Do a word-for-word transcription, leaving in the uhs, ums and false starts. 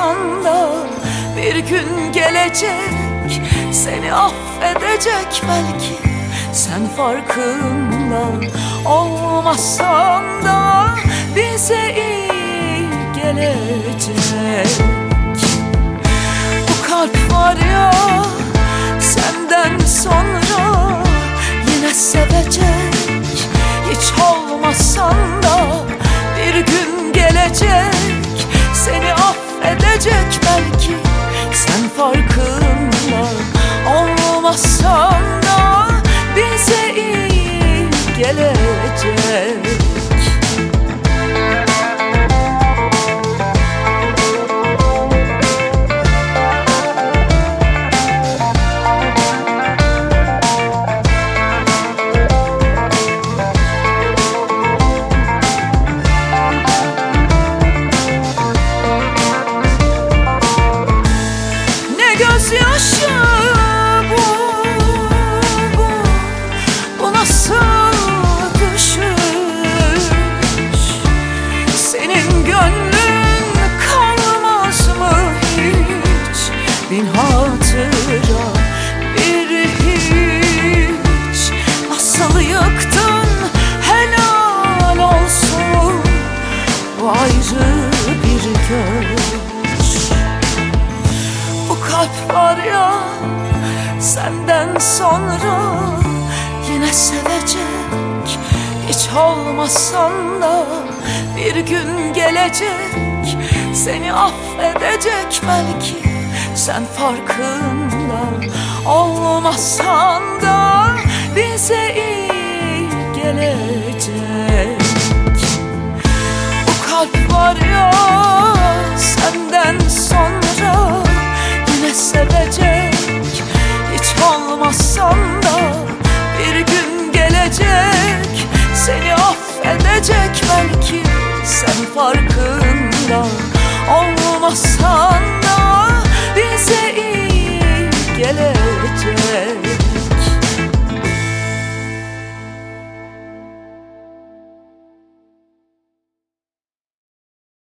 olmasan da bir gün gelecek seni affedecek belki. Sen farkında olmasan da bize iyi gelecek. Bu kalp var ya senden sonra yine sevecek. Hiç olmasan da bir gün gelecek seni affedecek belki. Sen farkında olmasan da bize iyi gelecek. Gözyaşı bu, bu, bu nasıl düşüş? Senin gönlün kalmaz mı hiç? Bin hatıra bir hiç. Nasıl yıktın helal olsun bu ayrı bir göz. Kalp var ya senden sonra yine sevecek. Hiç olmasan da bir gün gelecek seni affedecek belki. Sen farkında olmasan da bize iyi gelecek. Bu kalp var ya senden sonra yine sevecek. Hiç olmasan da bir gün gelecek seni affedecek belki. Sen farkında olmasan